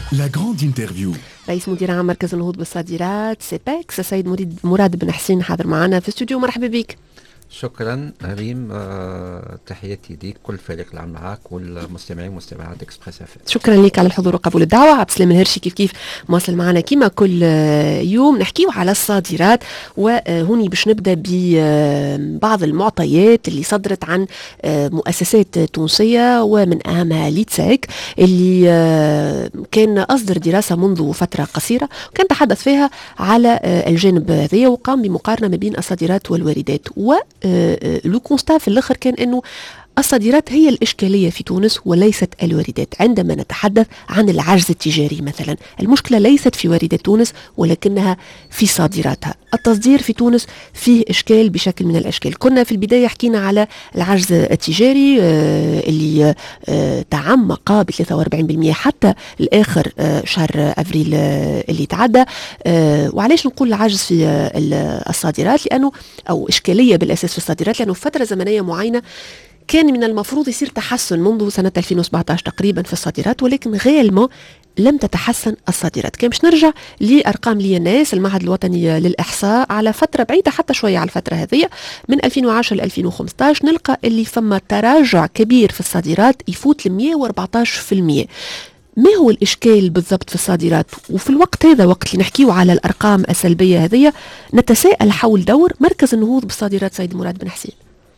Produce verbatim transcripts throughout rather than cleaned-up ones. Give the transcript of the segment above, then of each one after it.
لا جراند انترفيو. رئيس مدير عام مركز النهوض بالصادرات سيباكس السيد مريد مراد بن حسين حاضر معنا في الاستوديو. مرحبا بك. شكرا ريم، أه تحياتي ليك كل فريق العمل معك والمستمعين ومستمعات اكسبريس اف. شكرا لك على الحضور وقبول الدعوه. عبد السلام الهرشي كيف كيف مواصل معنا كما كل يوم نحكيو على الصادرات، وهوني باش نبدا ببعض المعطيات اللي صدرت عن مؤسسات تونسيه ومن اهمها ليتساك اللي كان اصدر دراسه منذ فتره قصيره وكان تحدث فيها على الجانب هذا وقام بمقارنه ما بين الصادرات والواردات. و لو كونستا في الاخر كان انه الصادرات هي الإشكالية في تونس وليست الواردات. عندما نتحدث عن العجز التجاري مثلا، المشكلة ليست في واردات تونس ولكنها في صادراتها. التصدير في تونس فيه إشكال بشكل من الأشكال. كنا في البداية حكينا على العجز التجاري اللي تعمق ب ثلاثة وأربعين بالمئة حتى الآخر شهر أفريل اللي تعدى. وعلاش نقول العجز في الصادرات؟ لأنه أو إشكالية بالأساس في الصادرات لأنه فترة زمنية معينة كان من المفروض يصير تحسن منذ سنة ألفين وسبعطاش تقريبا في الصادرات، ولكن غالبا لم تتحسن الصادرات. كان باش نرجع لأرقام ليناس المعهد الوطني للإحصاء على فترة بعيدة حتى شوية على الفترة هذه من ألفين وعشرة ل ألفين وخمسطاش، نلقى اللي فما تراجع كبير في الصادرات يفوت ل مئة وأربعطاش بالمئة. ما هو الإشكال بالضبط في الصادرات؟ وفي الوقت هذا وقت اللي نحكيه على الأرقام السلبية هذه نتساءل حول دور مركز النهوض بالصادرات سيد مراد بن حسين.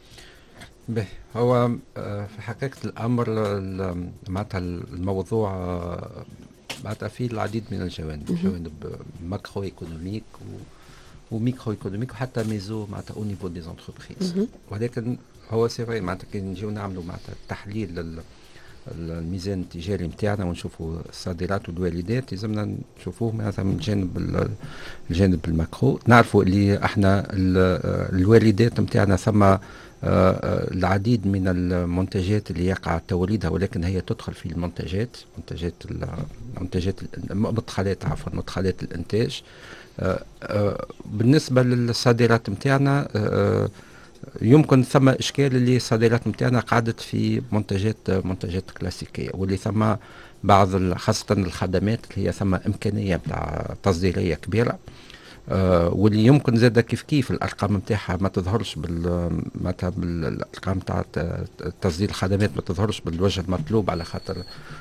به هو في حقيقة الأمر معناتها الموضوع معناتها فيه العديد من الجوانب، جوانب ماكرو ايكونوميك وميكرو ايكونوميك وحتى ميزو معناتها او نيفو دي زونتربريز. ولكن هو سي فري معناتها كي نجيو نعملوا معناتها تحليل الميزان التجاري نتاعنا ونشوفوا الصادرات والواردات لازمنا نشوفوه معناتها من جانب الجانب الماكرو. نعرفوا اللي احنا الواردات نتاعنا ثم آه العديد من المنتجات اللي يقع توريدها ولكن هي تدخل في المنتجات منتجات المنتجات مدخلات عفوا مدخلات الانتاج. آه آه بالنسبه للصادرات نتاعنا آه يمكن ثم اشكال اللي الصادرات نتاعنا قعدت في منتجات منتجات كلاسيكيه واللي ثم بعض خاصه الخدمات اللي هي ثم امكانيه بتاع تصديريه كبيره. آه واللي يمكن زاد كيف كيف الارقام نتاعها ما تظهرش بال معناتها بالارقام نتاع تصدير الخدمات ما تظهرش بالوجه المطلوب على خاطر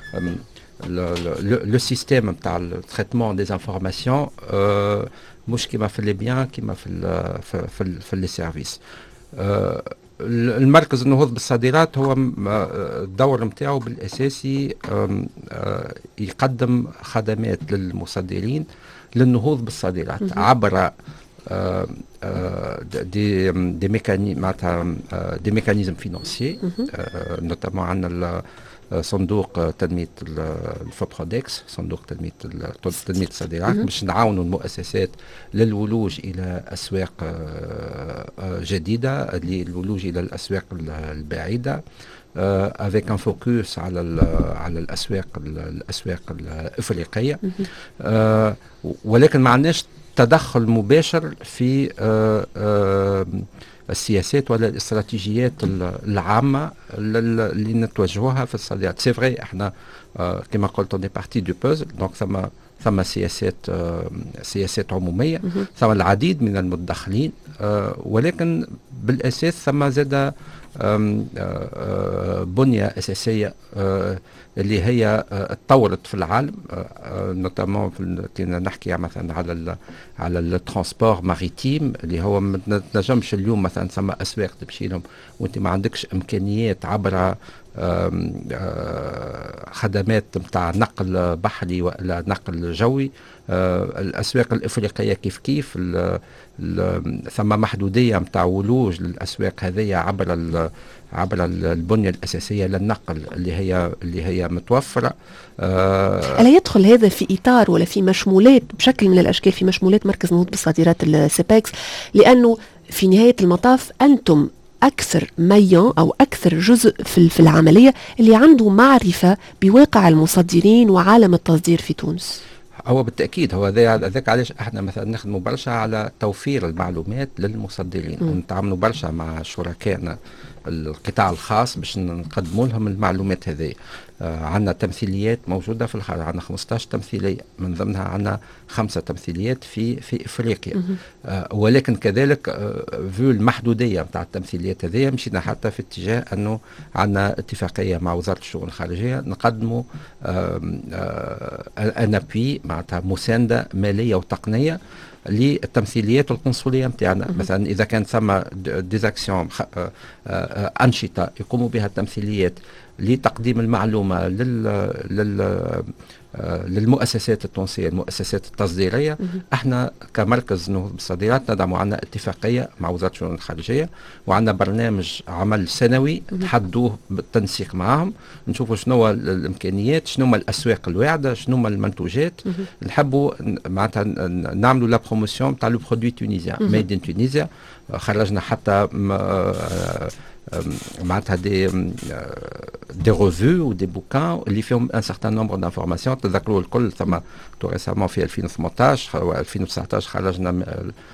لو سيستيم نتاع التريتمون دي انفورماسيون مش كيما في لي بيان كيما في ال في ال في لي سيرفيس. آه المركز النهوض بالصادرات هو الدور نتاعو بالاساسي آه يقدم خدمات للمصدرين للنهوض بالصادرات عبر آه آه دي دي ميكانيزم معناتها دي ميكانيزم فينانسيي آه نوتامون عندنا صندوق تنميه الفوبرودكس صندوق تنميه تنميه الصادرات باش نعاونوا المؤسسات للولوج الى اسواق جديده للولوج الى الاسواق البعيده افيك ان فوكس على على الاسواق الاسواق الافريقيه. ولكن ما عندناش تدخل مباشر في السياسات ولا الاستراتيجيات العامه اللي نتوجهوها في الصادرات. سي فري احنا آه كما قلت دي بارتي دو بوزل دونك ثم ثم سياسات آه سياسات عموميه ثم العديد من المتدخلين آه ولكن بالاساس ثم زاد بنيه اساسيه آه اللي هي اتطورت في العالم نوتامون كي نحكي مثلا على ال على الترانسبور ماريتيم اللي هو ما تنجمش اليوم مثلا ثم اسواق تمشي لهم وانت ما عندكش امكانيات عبر خدمات نتاع نقل بحري ولا نقل جوي. الاسواق الافريقيه كيف كيف ثم محدوديه نتاع ولوج للاسواق هذه عبر عبر البنيه الاساسيه للنقل اللي هي اللي هي متوفره. ألا يدخل هذا في اطار ولا في مشمولات بشكل من الاشكال في مشمولات مركز النهوض بالصادرات السيباكس؟ لانه في نهايه المطاف انتم أكثر ميان أو أكثر جزء في, في العملية اللي عنده معرفة بواقع المصدرين وعالم التصدير في تونس. هو بالتأكيد هو ذاك علاش احنا مثلا نخدموا برشا على توفير المعلومات للمصدرين ونتعاملوا برشا مع شركائنا القطاع الخاص باش نقدموا لهم المعلومات هذه. آه عندنا تمثيليات موجوده في الخارج، عندنا خمسطاش تمثيليه، من ضمنها عندنا خمسه تمثيليات في في افريقيا. آه ولكن كذلك آه في المحدوديه نتاع التمثيليات هذه مشينا حتى في اتجاه انه عندنا اتفاقيه مع وزاره الشؤون الخارجيه نقدموا ان ابي معناتها مسانده ماليه وتقنيه للتمثيليات القنصليه نتاعنا. مثلا اذا كان ثم ديزاكسيون انشطه يقوموا بها التمثيليات لتقديم المعلومه لل لل للمؤسسات التونسيه، المؤسسات التصديريه، احنا كمركز نهوض بالصادرات ندعم، عندنا اتفاقيه مع وزاره الشؤون الخارجيه وعندنا برنامج عمل سنوي نحدوه بالتنسيق معهم، نشوفوا شنو الامكانيات، شنو الاسواق الواعده، شنو المنتوجات، نحبوا معناتها نعملوا لا بروموسيون تاع لو برودوي تونيزيان ميد ان تونيزيا. خرجنا حتى معناتها دي دي ريفيو ودي بوكان اللي فيهم ان سارتان نومبر دانفورماسيون. تذكروا الكل ثم تو ريسامون في ألفين وثمانطاش و ألفين وتسعطاش خرجنا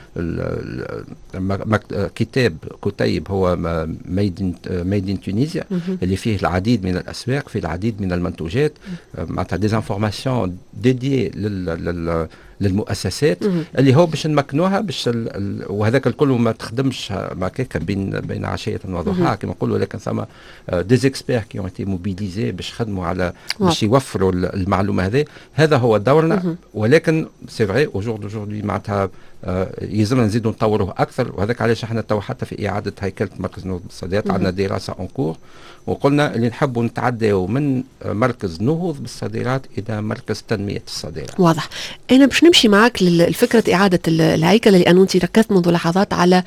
كتاب كتيب هو ميد ميد ان تونيزيا اللي فيه العديد من الاسواق، فيه العديد من المنتوجات، معناتها دي انفورماسيون ديدي لل للمؤسسات اللي هو باش نمكنوها باش وهذاك الكل ما تخدمش هكاك بين بين عشيه وضحاها كما نقولوا، ولكن ثم دي زيكسبير كي اون تي موبيليزي باش خدموا على باش يوفروا المعلومه هذه. هذا هو دورنا. ولكن سي فري اوجوردي معناتها يلزمنا نزيدوا نطوروه اكثر، وهذاك علاش احنا تو حتى في اعاده هيكله مركز نهوض بالصادرات عندنا دراسه اونكور، وقلنا اللي نحبوا نتعداو من مركز نهوض بالصادرات الى مركز تنميه الصادرات. واضح. انا باش نمشي معك لفكره اعاده الهيكله، لان انت ركزت منذ لحظات على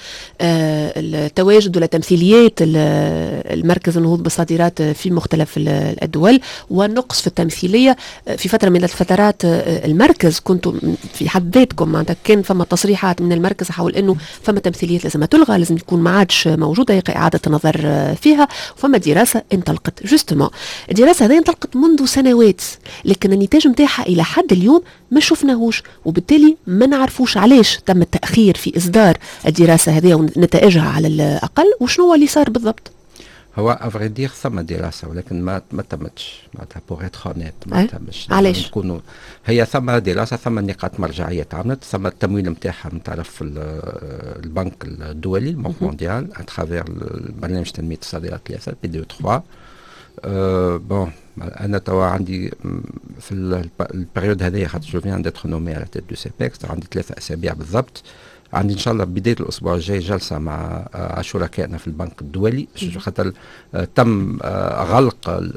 التواجد ولا تمثيليات المركز النهوض بالصادرات في مختلف الدول والنقص في التمثيليه. في فتره من الفترات المركز كنتم في حد ذاتكم معناتها كان فما تصريحات من المركز حول انه فما تمثيليات لازم تلغى، لازم يكون ما عادش موجوده، يقع اعاده النظر فيها. وفما دراسه انطلقت جوستومون، الدراسه هذه انطلقت منذ سنوات، لكن النتاج نتاعها الى حد اليوم ما شفناهوش، وبالتالي ما نعرفوش علاش تم التاخير في اصدار الدراسه هذه ونتائجها على الاقل، وشنو هو اللي صار بالضبط. هو افري دير ثم دراسه ولكن ما ما تمتش معناتها بور اتر هونيت ما تمش. علاش؟ نكونوا هي ثم دراسه، ثم نقاط مرجعيه تعملت، ثم التمويل نتاعها من طرف البنك الدولي البنك مونديال اترافير برنامج تنميه الصادرات ثلاثه بي دي ثلاثة. أه بون انا توا عندي في البريود هذه خاطر جوفي عندي تخنومي على تيت دو سيبيكس، عندي ثلاثه اسابيع بالضبط. عندي ان شاء الله بدايه الاسبوع الجاي جلسه مع شركائنا في البنك الدولي، خاطر تم غلق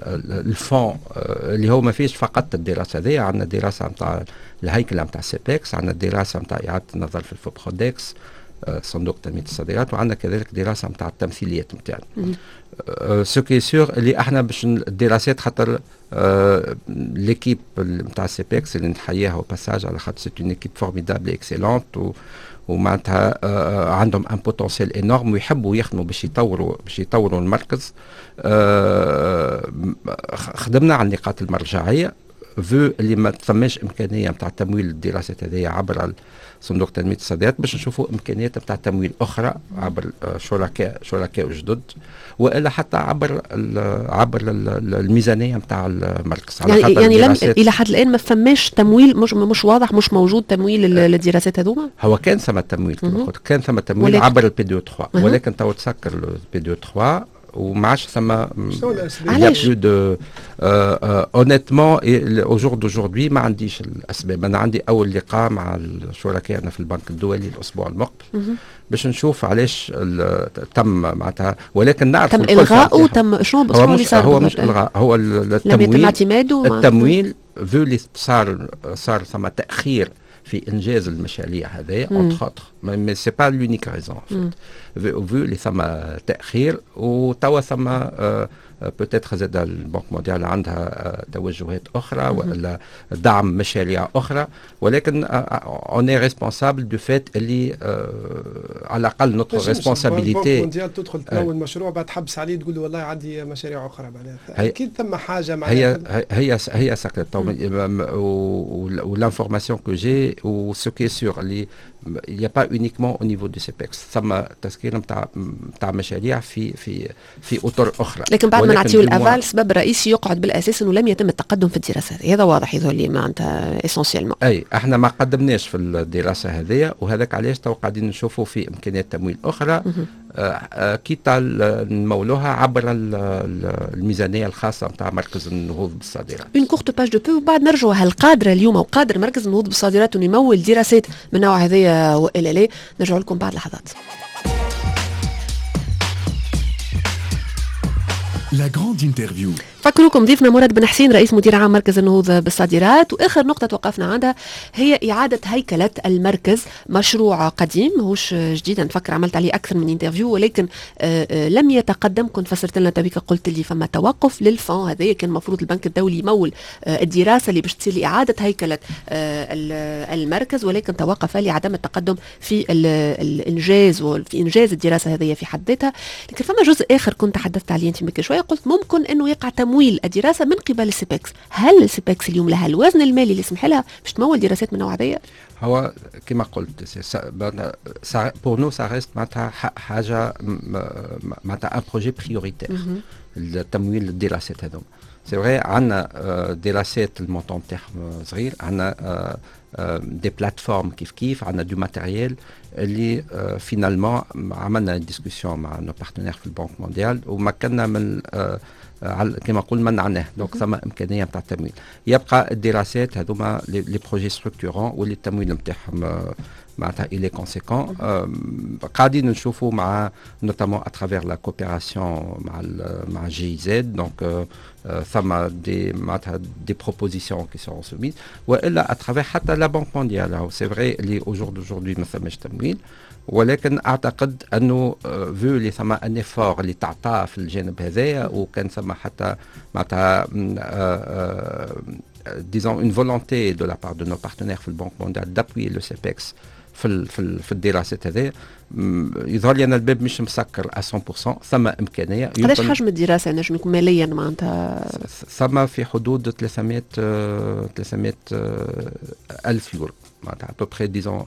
الفون اللي هو ما فيش فقط الدراسه هذه، عندنا دراسه نتاع الهيكله نتاع سيبيكس، عندنا دراسه نتاع اعاده النظر في الفوبرودكس صندوق تنميه الصادرات، وعندنا كذلك دراسه نتاع التمثيليات نتاعنا. سو كي سور اللي احنا باش الدراسات خاطر ليكيب نتاع سيبيكس اللي نحييها او باساج على خاطر سي اون ايكيب فورميدابل اكسيلونت ومعناتها آه عندهم ان بوتنسيال انورم ويحبوا يخدموا باش يطوروا باش يطوروا المركز. آه خدمنا على النقاط المرجعيه فو اللي ما ثماش امكانيه نتاع تمويل الدراسات هذه عبر صندوق تنميه الصادرات، باش نشوفوا امكانيات نتاع تمويل اخرى عبر شركاء شركاء جدد، والا حتى عبر عبر الميزانيه نتاع المركز. على يعني يعني لم الى حد الان ما فماش تمويل، مش مش واضح، مش موجود تمويل للدراسات هذوما. هو كان ثم تمويل كما قلت، كان ثم تمويل ولكن عبر البي دي ثلاثة، ولكن تو تسكر البي دي ثلاثة وما عادش ثم علاش دو اونيتمون او جور دوجوردي ما عنديش الاسباب. انا عندي اول لقاء مع شركائنا في البنك الدولي الاسبوع المقبل باش نشوف علاش تم معناتها، ولكن نعرف تم الغاء تم شنو هو مش هو مش الغاء، هو التمويل التمويل فو اللي صار صار ثم تاخير في انجاز المشاريع هذه اونتر اوتر، مي سي با لونيك ريزون فو اللي ثم تاخير، وتوا ثم بوتيتر زاد البنك مونديال عندها توجهات اخرى ولا دعم مشاريع اخرى، ولكن اون اي ريسبونسابل دو فيت اللي على الاقل نوتر ريسبونسابيلتي. البنك مونديال تدخل تمول مشروع بعد تحبس عليه تقول له والله عندي مشاريع اخرى معناتها اكيد ثم حاجه معناتها. هي هي هي سكرت والانفورماسيون كو جي وسو كي سور اللي il n'y a pas uniquement au niveau du سيبكس، ثم تسكير نتاع نتاع مشاريع في في في اطر اخرى. لكن بعد ما نعطيو الافال السبب الرئيسي يقعد بالاساس انه لم يتم التقدم في الدراسه هذه، هذا واضح يظهر لي معناتها اسونسيالمون. اي احنا ما قدمناش في الدراسه هذه، وهذاك علاش تو قاعدين نشوفوا في امكانيات تمويل اخرى آه كيتا نمولوها عبر الميزانيه الخاصه نتاع مركز النهوض بالصادرات. اون كورت باج دو بو وبعد نرجعوا هل قادره اليوم او قادر مركز النهوض بالصادرات انه يمول دراسات من نوع هذه والا لا؟ نرجعوا لكم بعد لحظات. لا جراند انترفيو. فكروكم ضيفنا مراد بن حسين رئيس مدير عام مركز النهوض بالصادرات، واخر نقطه توقفنا عندها هي اعاده هيكله المركز. مشروع قديم ماهوش جديد، نفكر عملت عليه اكثر من انترفيو ولكن آآ آآ لم يتقدم. كنت فسرت لنا تبيك قلت لي فما توقف للفون هذايا، كان المفروض البنك الدولي يمول الدراسه اللي باش تصير لاعاده هيكله المركز، ولكن توقف لعدم التقدم في الانجاز وفي انجاز الدراسه هذه في حد ذاتها. لكن فما جزء اخر كنت تحدثت عليه انت من شويه، قلت ممكن انه يقع تمويل الدراسه من قبل السيبكس. هل السيبكس اليوم لها الوزن المالي اللي يسمح لها باش تمول دراسات من نوع هذايا؟ هو كما قلت بور نو سا ريست معناتها حاجه معناتها ان بروجي بريوريتير التمويل الدراسات هذوما. سي فري عندنا دراسات المونطون تاعهم صغير، عندنا دي بلاتفورم كيف كيف، عندنا دو ماتيريال اللي فينالمون عملنا ديسكسيون مع نو بارتنير في البنك مونديال ومكننا من كما نقول منعناه. دونك ثم امكانيه نتاع التمويل. يبقى الدراسات هذوما لي بروجي ستركتورون واللي التمويل نتاعهم معناتها إلي كونسيكون. قاعدين نشوفوا مع نوتامون اترافير لا كوبيراسيون مع مع جي زد. دونك ثم دي معناتها دي بروبوزيسيون كي سون سوميز، والا اترافير حتى لا بنك مونديال. سي فري اللي اوجوردي ما ثماش تمويل، ولكن اعتقد انه فيو اللي ثم ان افور اللي تعطاه في الجانب هذايا، وكان ثم حتى معناتها disons une volonté de la part de nos partenaires في البنك مونديال d'appuyer le سيبكس في في في الدراسات هذه. يظهر لي ان الباب مش مسكر مية بالمية، ثم امكانيه. قداش حجم الدراسه نجم يكون ماليا معناتها؟ ثم في حدود ثلاثمائة ثلاثمائة الف يورو، معناتها à peu près disons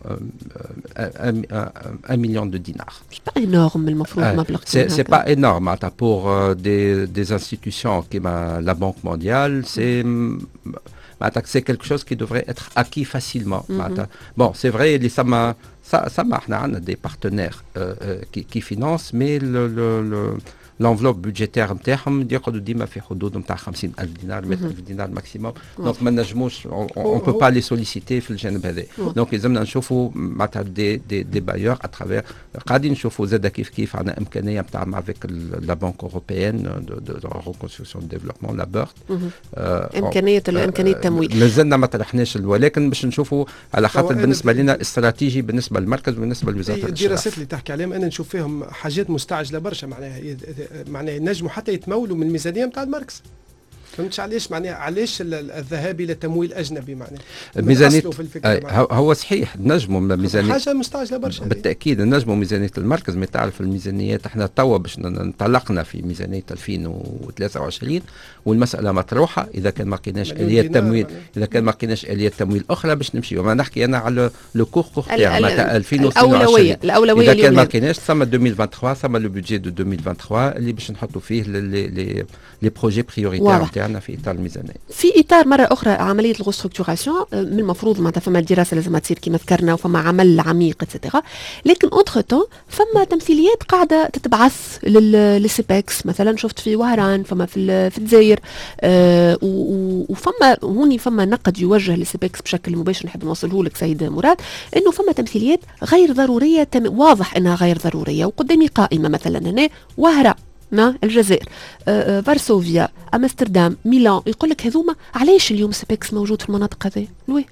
un million de dinars. C'est pas énorme المفروض مبلغ. C'est c'est pas énorme معناتها pour des des institutions comme la Banque mondiale. C'est c'est quelque chose qui devrait être acquis facilement. Mm-hmm. Bon, c'est vrai, les sama, ça, ça marche, on a des partenaires euh, euh, qui, qui financent, mais le, le, le, l'enveloppe budgétaire نتاعهم يقعدوا ديما في حدود نتاع خمسين ألف دينار مئة ألف دينار ماكسيموم. دونك ما نجموش اون بو با لي سوليسيتي في الجانب هذا. دونك لازمنا نشوفوا معناتها دي دي دي بايور اترافير. قاعدين نشوفوا زاد كيف كيف عندنا امكانيه نتاع مافيك لا بنك اوروبيان دو ريكونستركسيون ديفلوبمون لا بيرت امكانيه امكانيه التمويل. مازلنا ما طرحناش، ولكن باش نشوفوا على خاطر بالنسبه لنا استراتيجي بالنسبه للمركز وبالنسبه لوزاره الشباب. الدراسات اللي تحكي عليهم انا نشوف فيهم حاجات مستعجله برشا، معناها معناها ينجموا حتى يتمولوا من الميزانيه نتاع المركز. فهمتش علاش معناها علاش الذهاب الى تمويل اجنبي معناها ميزانيه هو صحيح نجموا ميزانيه حاجه مستعجله برشا بالتاكيد نجموا ميزانيه المركز. ما تعرف الميزانيات احنا توا باش انطلقنا في ميزانيه ألفين وثلاثة وعشرين والمساله مطروحه. اذا كان ما لقيناش اليات تمويل اذا كان ما لقيناش اليات تمويل اخرى باش نمشيو. ما نحكي انا على لو كور كور تاع متاع ألفين واثنين وعشرين. الاولويه الاولويه اذا كان ما لقيناش ثم ألفين وثلاثة وعشرين ثم لو بودجي دو ألفين وثلاثة وعشرين اللي باش نحطوا فيه لي لي لي بروجي بريوريتير نتاعنا في الميزانيه. في اطار مره اخرى عمليه الغوستركتوراسيون من المفروض معناتها فما الدراسه لازم تصير كما ذكرنا وفما عمل عميق اتسيتيرا، لكن اوتر تون فما تمثيليات قاعده تتبعث للسيبكس. مثلا شفت في وهران، فما في في الجزائر، آه وفما هوني فما نقد يوجه للسيبكس بشكل مباشر نحب نوصله لك سيد مراد، انه فما تمثيليات غير ضروريه تم واضح انها غير ضروريه. وقدامي قائمه مثلا هنا وهران الجزائر، آه، فارسوفيا، امستردام، ميلان، يقول لك هذوما علاش اليوم سيبكس موجود في المناطق هذه؟ لوي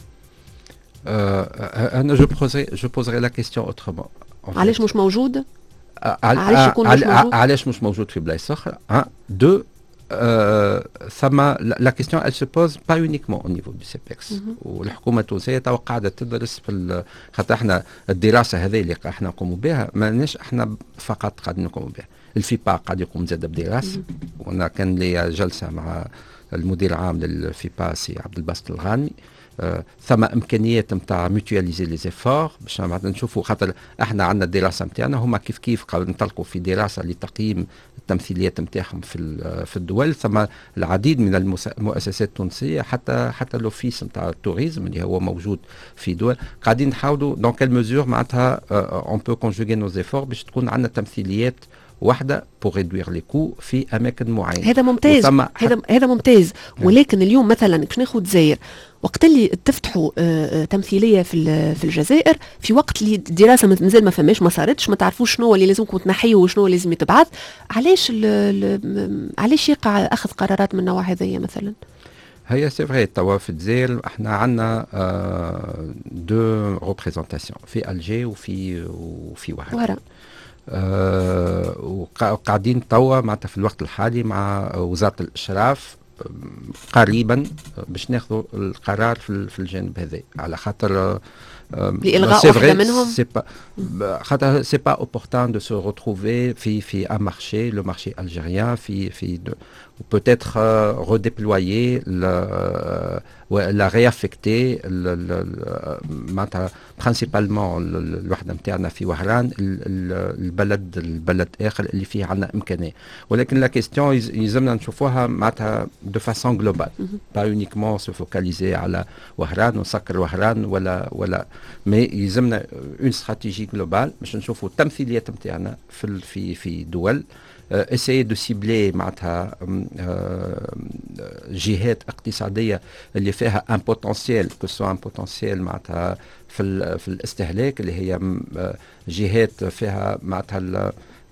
انا جو بوزري جو بوزري لا كيستيون اوترومون. علاش مش موجود؟ علاش يكون مش موجود؟ علاش مش موجود في بلايص اخرى؟ دو Euh, ثم la question elle se pose pas uniquement au niveau du سيبكس. والحكومه التونسيه تو قاعده تدرس في خاطر احنا الدراسه هذه اللي احنا نقوموا بها ماناش احنا فقط قاعدين نقوموا بها. الفيبا قاعد يقوم زاد بدراسه وانا كان لي جلسه مع المدير العام للفيبا سي عبد الباسط الغانمي. آه، ثم امكانيات نتاع ميوتواليزي لي زيفور باش نشوفوا خاطر احنا عندنا الدراسه نتاعنا هما كيف كيف قاعدين نطلقوا في دراسه لتقييم التمثيليات نتاعهم في في الدول. ثم العديد من المؤسسات التونسيه حتى حتى لوفيس نتاع التوريزم اللي هو موجود في دول قاعدين نحاولوا دون كيل ميزور معناتها اون بو كونجوغي نو زيفور باش تكون عندنا تمثيليات واحدة pour réduire les coûts في أماكن معينة. هذا ممتاز هذا هذا ممتاز. ولكن اليوم مثلا باش ناخذ الجزائر وقت اللي تفتحوا آه تمثيليه في في الجزائر في وقت اللي الدراسه مازال ما فماش ما صارتش ما تعرفوش شنو اللي لازمكم تنحيوا وشنو لازم يتبعث. علاش علاش يقع اخذ قرارات من النوع هذايا مثلا؟ هي سي فري توا في الجزائر احنا عندنا آه دو ريبريزونطاسيون في الجي وفي وفي وهران. آه وقاعدين توا معناتها في الوقت الحالي مع وزاره الاشراف قريبا باش ناخذوا القرار في في الجانب هذا على خاطر لإلغاء واحدة منهم. سي با خاطر سي با اوبورتان دو سو روتروفي في في ان مارشي لو مارشي الجيريان في في peut-être euh, redéployer le, euh, la réaffecter le, le, le, principalement الوحدة نتاعنا في وهران البلد البلد آخر اللي فيه عندنا إمكانية. ولكن لا كيستيون يلزمنا نشوفوها معناتها دو فاسون جلوبال با يونيكمون سو فوكاليزي على وهران ونسكر وهران ولا ولا مي يلزمنا اون استراتيجي جلوبال باش نشوفوا التمثيليات نتاعنا في في في دول essayer de cibler معناتها جهات اقتصاديه اللي فيها ان بوتنسيال كو سو ان بوتنسيال معناتها في في الاستهلاك اللي هي جهات فيها معناتها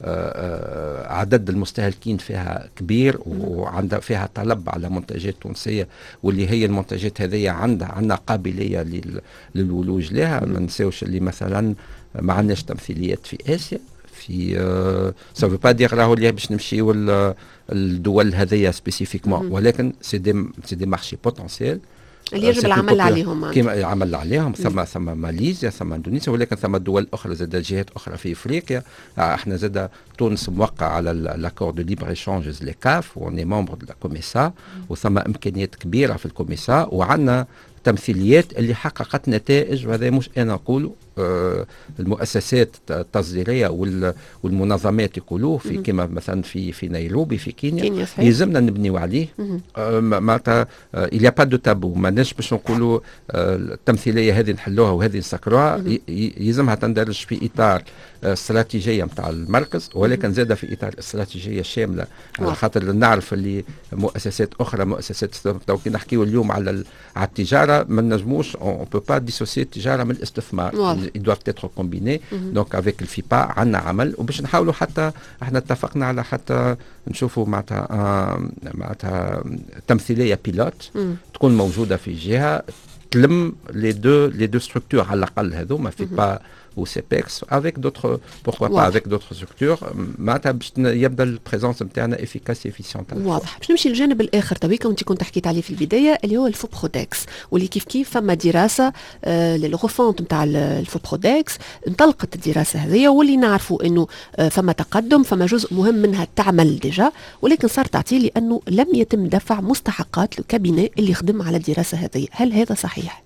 عدد المستهلكين فيها كبير وعندها فيها طلب على منتجات تونسيه واللي هي المنتجات هذه عندها عندنا قابليه للولوج لها. ما نساوش اللي مثلا ما عندناش تمثيليات في اسيا في سا فو با دير راهو اللي باش نمشيو الدول هذيا سبيسيفيكمون ولكن سي دي سي دي مارشي بوتنسيال اللي يجب العمل عليهم كما العمل عليهم. ثم ثم ماليزيا ثم اندونيسيا ولكن ثم دول اخرى زاد جهات اخرى في افريقيا. احنا زاد تونس موقع على لاكور دو ليبر ايشانجز لي كاف وني ممبر دو لا كوميسا وثم امكانيات كبيره في الكوميسا وعندنا تمثيليات اللي حققت نتائج. وهذا مش انا نقوله آه المؤسسات التصديريه والمنظمات يقولوه في كما مثلا في في نيروبي في كينيا يلزمنا نبنيو عليه. آه معناتها آه il y a pas de tabou ماناش باش نقولوا آه التمثيليه هذه نحلوها وهذه نسكروها. يلزمها تندرج في اطار استراتيجيه نتاع المركز ولكن زاد في اطار استراتيجيه الشامله على خاطر نعرف اللي مؤسسات اخرى مؤسسات كي نحكيو اليوم على على التجاره ما نجموش اون بو با ديسوسي التجاره من الاستثمار. ils doivent être combinés. mm-hmm. donc avec الفيبا عندنا عمل وباش نحاولوا حتى احنا اتفقنا على حتى نشوفوا معناتها آه معناتها تمثيليه بيلوت mm. تكون موجوده في جهه تلم لي دو لي دو ستركتور على الاقل هذوما فيبا ou سيبكس avec d'autres pourquoi واضح. pas avec d'autres structures معناتها باش يبدا البريزونس نتاعنا افيكاس افيسيونت. واضح. باش نمشي للجانب الاخر تويكا وانت كنت حكيت عليه في البدايه اللي هو الفو برودكس واللي كيف كيف فما دراسه آه للغوفونت نتاع الفو برودكس انطلقت الدراسه هذه واللي نعرفوا انه آه فما تقدم فما جزء مهم منها تعمل ديجا ولكن صار تعطيل لانه لم يتم دفع مستحقات الكابينه اللي خدم على الدراسه هذه. هل هذا صحيح؟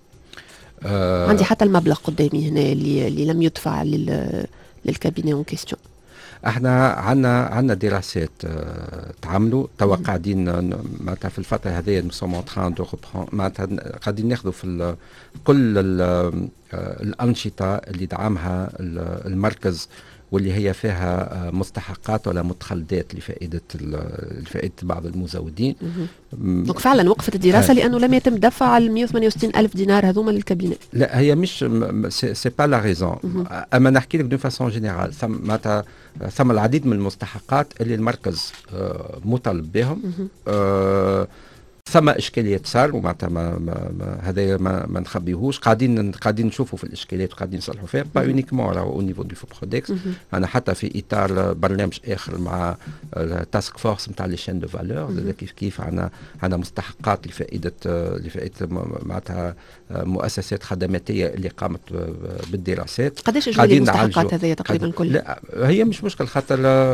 آه عندي حتى المبلغ قدامي هنا اللي, اللي لم يدفع للكابينه اون كيستيون. احنا عندنا عندنا دراسات اه تعملوا توا قاعدين معناتها في الفتره هذه نو سوم اون تران دو معناتها قاعدين ناخذوا في كل الانشطه اللي دعمها المركز واللي هي فيها مستحقات ولا متخلدات لفائده لفائده بعض المزودين. دونك فعلا وقفت الدراسه لانه لم يتم دفع ال مئة وثمانية وستين ألف دينار هذوما للكابينه. لا هي مش سي با لا ريزون. اما نحكي لك دون فاسون جينيرال ثم ثم العديد من المستحقات اللي المركز مطالب بهم ثم اشكاليات صار ومعناتها ما, ما, ما هذا ما, ما نخبيهوش، قاعدين قاعدين نشوفوا في الاشكاليات وقاعدين نصلحوا فيها با اونيكمون راهو او نيفو دو فوبرودكس. انا حتى في اطار برنامج اخر مع التاسك فورس نتاع لي شين دو فالور كيف كيف عندنا عندنا مستحقات لفائده لفائده معناتها مؤسسات خدماتيه اللي قامت بالدراسات. قداش اجمالي المستحقات هذه تقريبا كلها؟ لا هي مش مشكل خاطر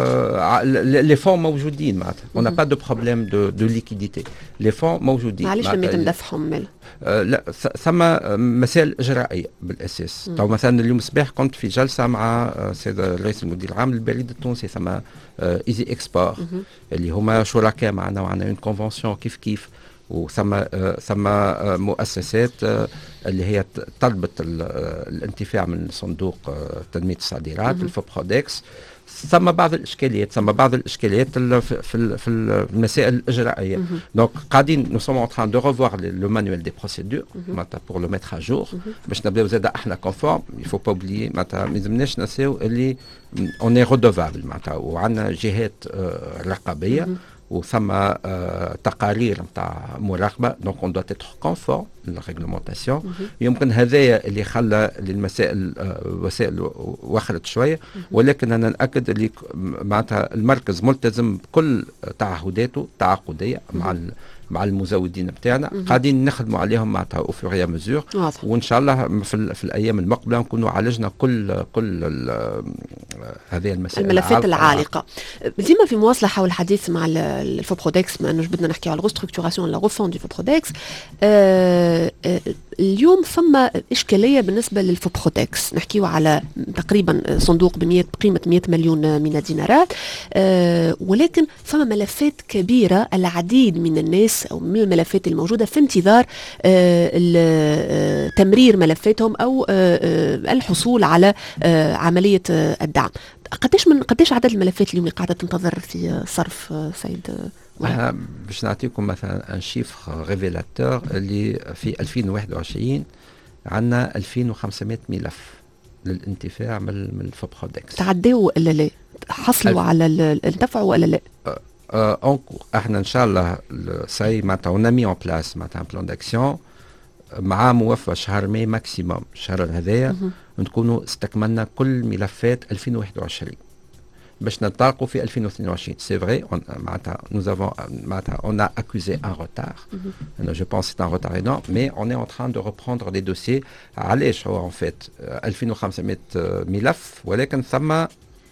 لي فون موجودين معناتها اون با دو بروبليم دو دو ليكيديتي، لي فون موجودين. معليش لما يتم دفعهم مال آه لا ثم مسائل اجرائيه بالاساس. تو مثلا اليوم الصباح كنت في جلسه مع سيد الرئيس المدير العام للبريد التونسي ثم آه ايزي اكسبور اللي هما شركاء معنا وعندنا اون كونفونسيون كيف كيف، وثم آه ثم آه مؤسسات آه اللي هي طلبت الانتفاع من صندوق آه تنميه الصادرات الفوبرودكس. ثم بعض الاشكاليات ثم بعض الاشكاليات في في في المسائل الاجرائيه. دونك قاعدين نو سوم اون تران دو ريفوار لو مانويل دي بروسيدور معناتها بور لو ميتر ا جور باش نبداو زاد احنا كونفورم. يفو با اوبليي معناتها ما يلزمناش نساو اللي اون اي ريدوفابل معناتها وعندنا جهات رقابيه وثم آه تقارير نتاع مراقبه. دونك اون دوت اتر كونفورم للريغلومونطاسيون. يمكن هذايا اللي خلى المسائل آه وسائل وخرت شويه، ولكن انا ناكد اللي معناتها المركز ملتزم بكل تعهداته تعاقديه مع مع المزودين بتاعنا، قاعدين نخدموا عليهم معناتها او فوريا مزور، وان شاء الله في, في الايام المقبله نكونوا عالجنا كل كل هذه المسائل الملفات العالقه. ديما في مواصله حول الحديث مع الفوبرودكس، ما انه بدنا نحكي على الريستركتوراسيون ولا غوفون دي فوبرودكس. آه آه اليوم ثم اشكاليه بالنسبه للفوبرودكس، نحكيو على تقريبا صندوق بمية بقيمه مية مليون من الدينارات، آه ولكن ثم ملفات كبيره، العديد من الناس او من الملفات الموجوده في انتظار آه تمرير ملفاتهم او آه الحصول على آه عمليه آه الدعم. قديش من قديش عدد الملفات اليوم اللي قاعده تنتظر في صرف سيد؟ أنا باش نعطيكم مثلا ان شيفر ريفيلاتور اللي في ألفين وواحد وعشرين عندنا ألفين وخمسمائة ملف للانتفاع من الفوبرودكس. تعدوا ولا لا؟ حصلوا ألف... على الانتفعوا ولا لا؟ اونكور أه احنا ان شاء الله ساي معناتها اون مي اون بلاس معناتها ان بلان داكسيون مع موفى شهر ماي ماكسيموم الشهر هذايا نكونوا استكملنا كل ملفات ألفين وواحد وعشرين باش ننطلقوا في ألفين واثنين وعشرين. سي فري معناتها nous avons معناتها on a accusé un retard. Je pense c'est un retard énorme, mais on est en train de reprendre les dossiers. علاش هو en fait ألفين وخمسمائة ملف، ولكن ثم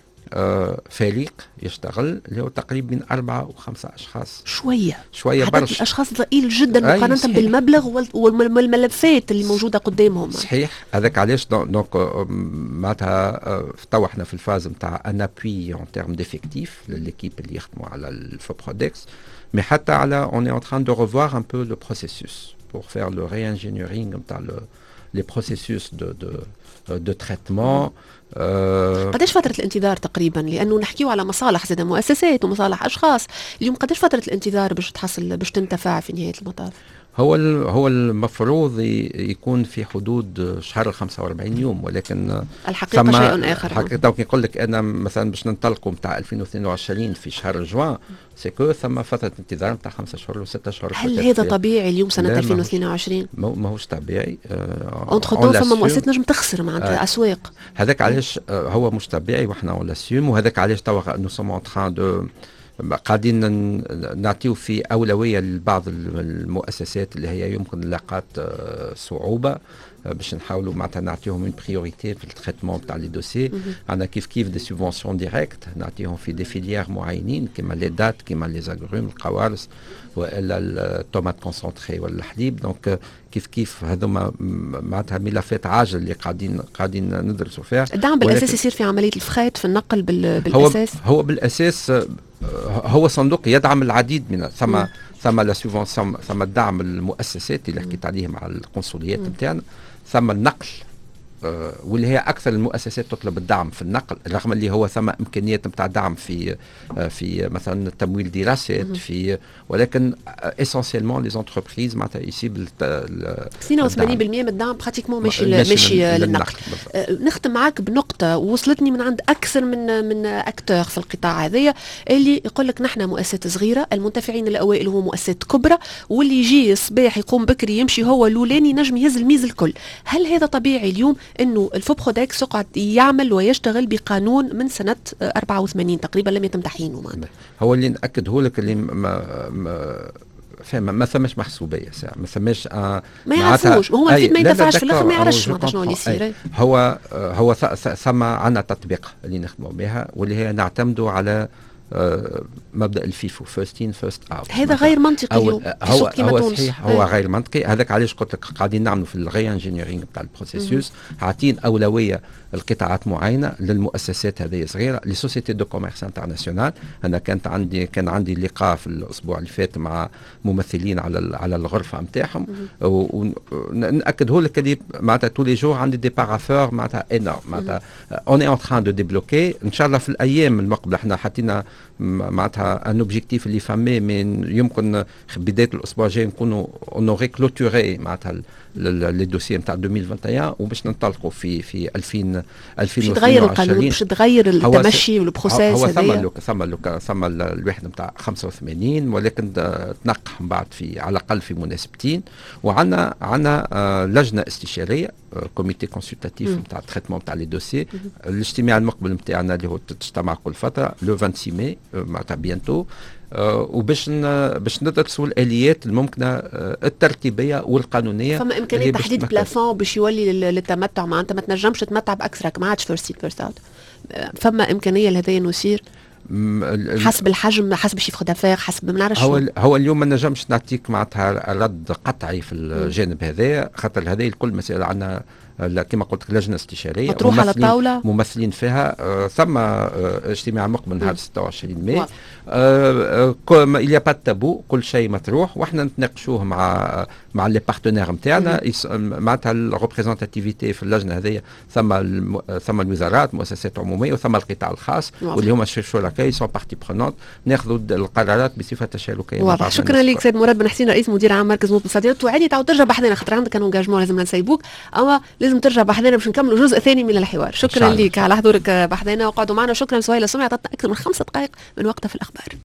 آه فريق يشتغل اللي هو تقريبا من أربعة وخمسة أشخاص. شوية شوية برشا. الأشخاص ضئيل جدا مقارنة بالمبلغ والملفات اللي موجودة قدامهم. صحيح، هذاك علاش دونك معناتها تو احنا في الفاز نتاع ان ابوي اون تيرم ديفيكتيف لليكيب اللي يخدموا على الفوبرودكس، مي حتى على اون اي اون تران دو ريفوار ان بو لو بروسيسوس بور فير لو ري انجينيورينغ نتاع لي بروسيسوس دو دو دو تريتمون. أه قداش فترة الانتظار تقريبا؟ لأنه نحكيو على مصالح زي مؤسسات ومصالح أشخاص. اليوم قداش فترة الانتظار باش تحصل باش تنتفع في نهاية المطاف؟ هو هو المفروض يكون في حدود شهر خمسة وأربعين يوم، ولكن الحقيقة شيء آخر. الحقيقة كي نقول لك أنا مثلا باش ننطلقوا نتاع ألفين واثنين وعشرين في شهر جوان سيكو ثم فترة انتظار نتاع خمسة شهور وستة شهور. هل هذا طبيعي اليوم سنة ألفين واثنين وعشرين؟ ماهوش طبيعي. أونتخ طون فما مؤسسات نجم تخسر معناتها أسواق. هذاك علاش هو مش طبيعي وإحنا أون لاسيوم، وهذاك علاش توا نو سوم اون تران دو قاعدين نعطيو في أولوية لبعض المؤسسات اللي هي يمكن لاقات صعوبة باش نحاولوا معناتها نعطيهم اون بريوريتي في التريتمون تاع لي دوسي. عندنا كيف كيف دي سوبونسيون ديريكت نعطيهم في دي فيليير معينين كيما لي دات كيما لي زاغروم القوارص والا الطوماط كونسونطري ولا الحليب. دونك كيف كيف هذوما معناتها ملفات عاجل اللي قاعدين قاعدين ندرسوا فيها. الدعم بالاساس يصير في عمليه الفخات في النقل بالاساس. هو, هو بالاساس هو صندوق يدعم العديد من ثم م. ثم لا سوبونسيون ثم الدعم المؤسسات اللي حكيت عليه مع القنصليات نتاعنا، ثم النقل واللي هي اكثر المؤسسات تطلب الدعم في النقل، رغم اللي هو ثم امكانيات نتاع دعم في في مثلا تمويل دراسات في، ولكن اسونسيلمون لي زونتربريز معناتها يسيب اثنين وثمانين بالمئة من الدعم براتيكمون ماشي ماشي للنقل. نختم معك بنقطه وصلتني من عند اكثر من من اكتور في القطاع هذايا، اللي يقول لك نحن مؤسسات صغيره، المنتفعين الاوائل هو مؤسسات كبرى، واللي يجي الصباح يقوم بكري يمشي هو الاولاني نجم يهز الميز الكل. هل هذا طبيعي اليوم انه الفوبرودكس يقعد يعمل ويشتغل بقانون من سنه أربعة وثمانين تقريبا لم يتم تحيينه؟ معنا هو اللي ناكده لك اللي ما, ما فما ما ثماش محسوبيه ساعه، ما ثماش آه ما يعرفوش، هو اكيد ما يندفعش في الاخر، ما يعرفش معناتها شنو اللي يصير. هو هو ثم عندنا تطبيق اللي نخدموا بها، واللي هي نعتمدوا على آه مبدا الفيفو فيرست ان فيرست اوت. هذا غير منطقي اليوم، هو هو صحيح، هو غير منطقي. هذاك علاش قلت لك قاعدين نعملوا في الغي انجينيرينغ تاع البروسيسوس، عاطين اولويه القطاعات معينه للمؤسسات هذه صغيره، لي سوسيتي دو كوميرس انترناسيونال. انا كانت عندي كان عندي لقاء في الاسبوع اللي فات مع ممثلين على على الغرفه نتاعهم، وناكده لك اللي معناتها تو لي جور عندي دي بارافور معناتها انورم، معناتها اون اي اون تران دو ديبلوكي. ان شاء الله في الايام المقبله احنا حطينا معناتها ان اوبجيكتيف اللي فامي من يمكن بدايه الاسبوع الجاي نكونوا اونوري كلوتوري معناتها لي دوسيي نتاع ألفين وواحد وعشرين، وباش ننطلقوا في في ألفين ألفين واثنين وعشرين. باش تغير القانون، باش تغير التمشي والبروسيس هذايا. هو ثم ثم ثم الواحد نتاع خمسة وثمانين، ولكن تنقح من بعد في على الاقل في مناسبتين. وعندنا عندنا آه لجنه استشاريه، آه كوميتي كونسلتاتيف نتاع التريتمون نتاع لي دوسيي. الاجتماع المقبل نتاعنا اللي هو تجتمع كل فتره لو ستة وعشرين ماي معناتها بيانتو، آه وباش باش ندرسوا الاليات الممكنه آه الترتيبيه والقانونيه. فما امكانيه تحديد بلافون باش يولي للتمتع، مع انت ما تنجمش تتمتع باكثر، ما عادش فيرست فيرست اوت. فما امكانيه لهذا انه يصير حسب الحجم، حسب الشيفر دافير، حسب ما نعرفش. هو هو اليوم ما نجمش نعطيك معناتها رد قطعي في الجانب هذا، خاطر هذه الكل مسائل عندنا كما قلت لك لجنه استشاريه مطروح على الطاوله ممثلين فيها. آه ثم آه اجتماع مقبل نهار ستة وعشرين ماي. آه آه il y a pas de tabou، كل شيء مطروح، واحنا نتناقشوه مع مع لي بارتنير نتاعنا. معناتها الريبريزونتاتيفيتي في اللجنه هذه ثم ثم الوزارات، مؤسسات عموميه، وثم القطاع الخاص واللي هما الشركاء سون بارتي برونونت، ناخذوا القرارات بصفه تشاركيه. واضح. شكرا لك سيد مراد بن حسين، رئيس مدير عام مركز موت الصادرات. وعادي تعاود ترجع بحذنا، خاطر عندك انجاجمون لازم نسيبوك، اما لازم ترجع بحذنا باش نكملوا جزء ثاني من الحوار. شكرا لك على حضورك بحذنا وقعدوا معنا. شكرا سهيله سمعت، عطتنا اكثر من خمس دقائق من وقتها في الاخبار.